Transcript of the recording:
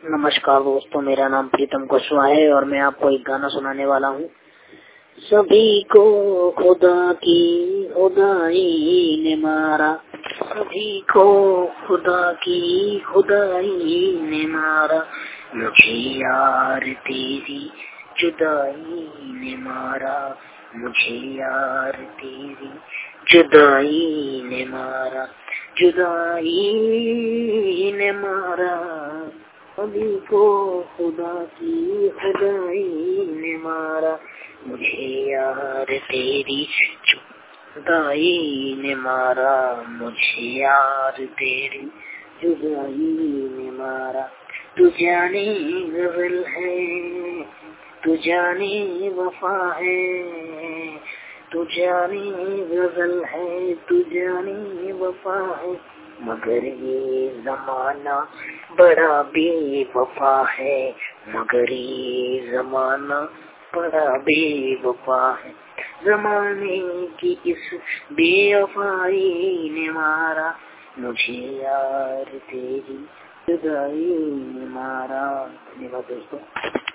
नमस्कार दोस्तों, मेरा नाम प्रीतम कुशवाहा है और मैं आपको एक गाना सुनाने वाला हूँ। सभी को खुदा की खुदाई ने मारा, सभी को खुदा की खुदाई ने मारा, मुझे यार तेरी जुदाई ने मारा, मुझे यार तेरी जुदाई ने मारा, जुदाई ने मारा, सभी को खुदा की खुदाई ने मारा, मुझे यार तेरी जुदाई ने मारा, मुझे यार तेरी जुदाई ने मारा। तू जाने गजल है, तू जाने वफा है, तू जाने गजल है, तू जाने वफा है, मगर ये जमाना बड़ा बेवफा है, मगर ये जमाना बड़ा बेवफा है। जमाने की इस बेवफाई ने मारा, मुझे यार तेरी जुदाई ने मारा। धन्यवाद दोस्तों।